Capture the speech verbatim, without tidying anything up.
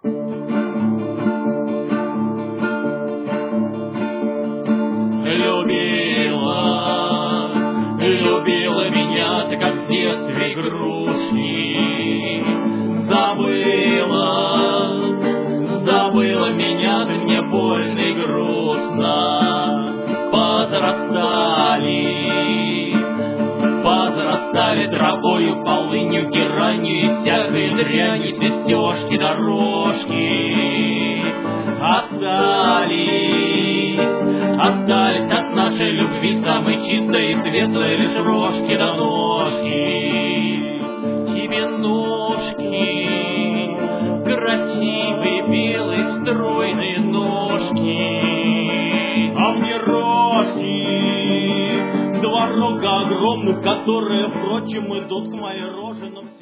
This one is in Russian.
Любила, любила меня ты, как в детстве игрушки. Забыла, забыла меня ты, мне больно и грустно. Позрастали, позрастали травою, полынью, геранью и всякой дрянью все стежки, дорожки. Остались, остались от нашей любви самой чистой и светлой лишь рожки да ножки. Тебе ножки, красивые, белые, стройные ножки, а мне рожки, два рога огромных, которые, впрочем, идут к моей роже, но